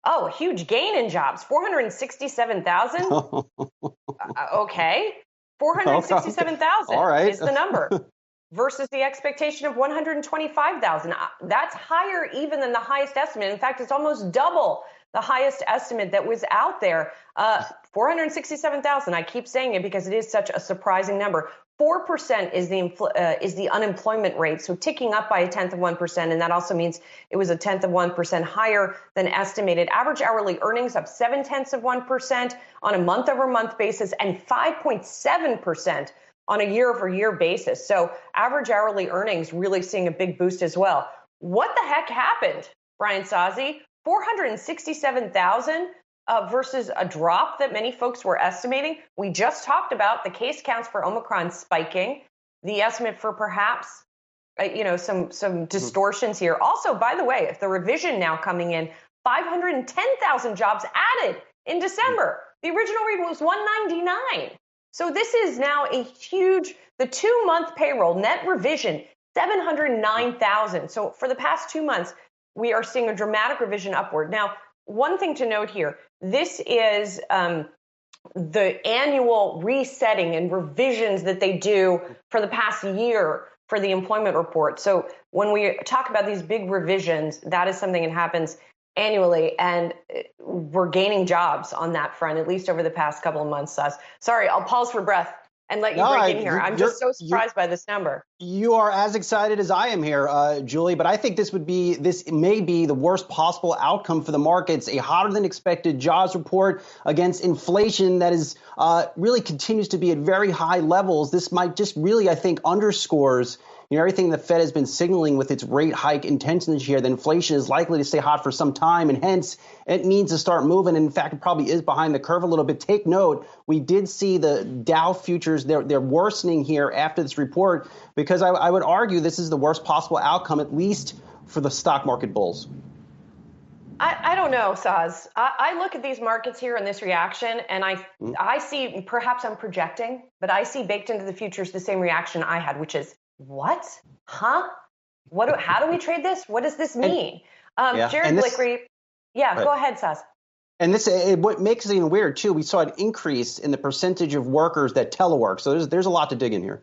Oh, a huge gain in jobs, 467,000. Okay. Okay. All 467,000 right. is the number versus the expectation of 125,000. That's higher even than the highest estimate. In fact, it's almost double the highest estimate that was out there. 467,000. I keep saying it because it is such a surprising number. 4% is the unemployment rate, so ticking up by 1/10%, and that also means it was 1/10% higher than estimated. Average hourly earnings up 0.7% on a month-over-month basis, and 5.7% on a year-over-year basis. So average hourly earnings really seeing a big boost as well. What the heck happened, Brian Sozzi? 467,000 versus a drop that many folks were estimating. We just talked about the case counts for Omicron spiking, the estimate for perhaps some distortions here. Also, by the way, if the revision now coming in, 510,000 jobs added in December. The original read was 199. So this is now a huge, the 2-month payroll net revision, 709,000. So for the past 2 months, we are seeing a dramatic revision upward. Now, one thing to note here, this is the annual resetting and revisions that they do for the past year for the employment report. So when we talk about these big revisions, that is something that happens annually, and we're gaining jobs on that front, at least over the past couple of months. Sorry, I'll pause for breath and let you break in here. I'm just so surprised by this number. You are as excited as I am here, Julie, but I think this may be the worst possible outcome for the markets. A hotter than expected jobs report against inflation that is really continues to be at very high levels. This might just really, I think, underscores everything the Fed has been signaling with its rate hike intentions here, that inflation is likely to stay hot for some time, and hence it needs to start moving. And in fact, it probably is behind the curve a little bit. Take note, we did see the Dow futures, they're worsening here after this report, because I would argue this is the worst possible outcome, at least for the stock market bulls. I don't know, Saz. I look at these markets here and this reaction, and I see, perhaps I'm projecting, but I see baked into the futures the same reaction I had, which is, what? Huh? How do we trade this? What does this mean? Jared Blickery. Yeah, right. Go ahead, Saz. And what makes it even weird, too, we saw an increase in the percentage of workers that telework. So there's a lot to dig in here.